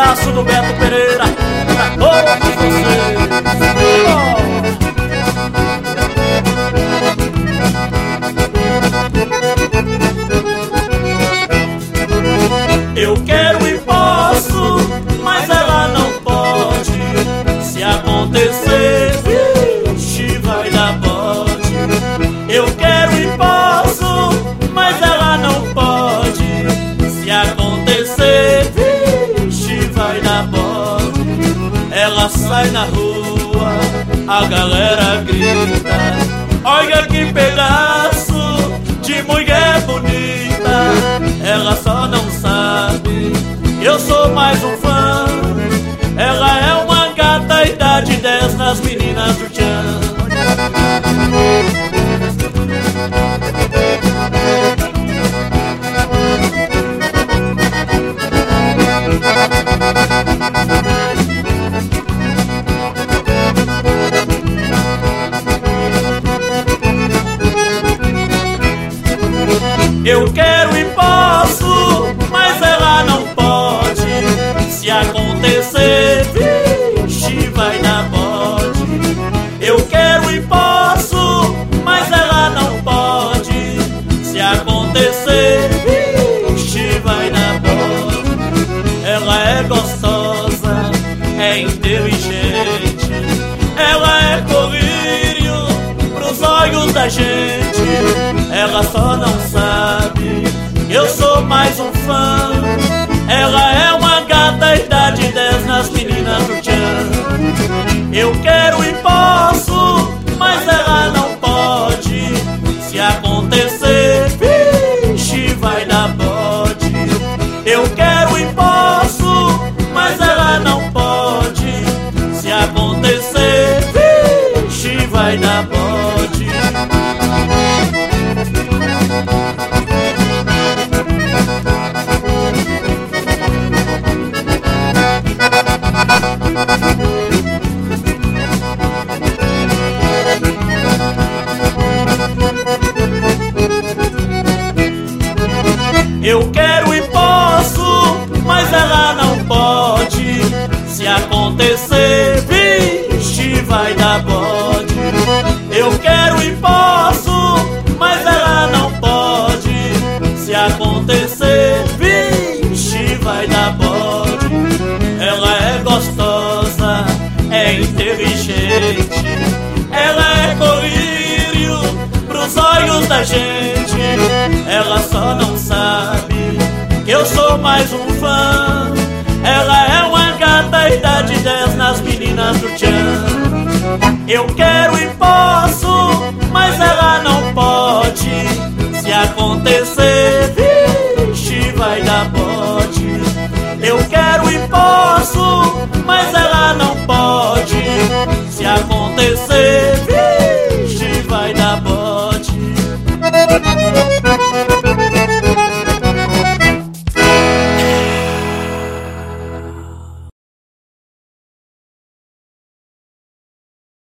abraço do Beto Pereira pra todos vocês. Eu quero e posso, mas ela não pode. Se acontecer, vixe, vai dar bode. Eu quero e posso, mas ela não pode. Se acontecer, vixe, vai dar bode. Ela sai na rua, a galera grita: olha que pedaço de mulher bonita. Ela só não sabe, eu sou mais um fã. Ela é uma gata, idade 10 nas meninas do tchan. Eu quero e posso, mas ela não pode. Se acontecer, vixe, vai dar bode. Eu quero e posso, mas ela não pode. Se acontecer, vixe, vai dar bode. Ela é gostosa, é inteligente. Ela é colírio pros olhos da gente. Ela só não sabe, eu sou mais um fã. Ela é uma gata, idade 10 nas meninas do tchan. Eu quero e posso, mas ela não pode. Se acontecer, vixe, vai dar bode. Eu quero e posso, mas ela não pode. Se acontecer, vixe, vai dar bode. Eu quero e posso, mas ela não pode. Se acontecer, vixe, vai dar bode. Eu quero e posso, mas ela não pode. Se acontecer, vixe, vai dar bode. Ela é gostosa, é inteligente. Ela é colírio pros olhos da gente. Ela só não sabe que eu sou mais um fã. Ela é uma gata, idade 10 nas meninas do tchan. Eu quero e posso,